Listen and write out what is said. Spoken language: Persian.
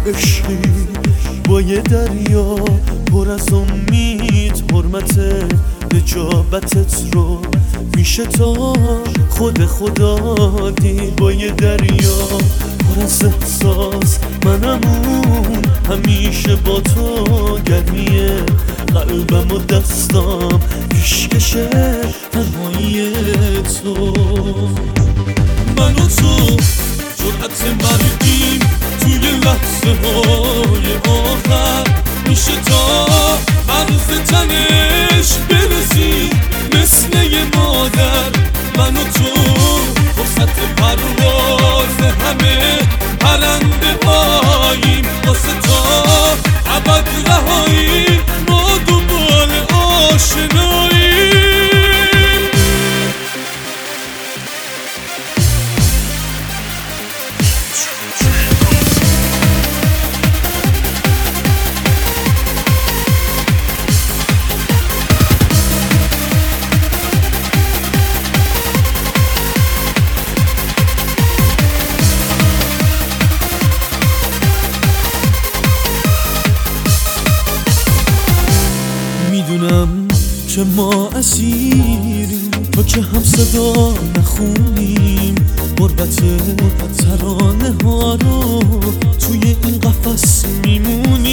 عشقی با یه دریا پر از امید، حرمت نجابتت رو میشه تا خود خدا دید. با یه دریا پر از احساس منمون همیشه با تو، گرمی قلبم و دستام پیشکشه تنهایی تو. من و تو جرأت مردیم توی لحظه های آخر، میشه تا عرض تنش برسی مثل یه مادر. من و تو فرصت پرواز همه پرنده هاییم، واسه تا ابد رهایی ما دنبال آشناییم. میدونم که ما اسیریم تا که هم صدا نخونیم، غربت ترانه ها رو توی این قفس میمونیم.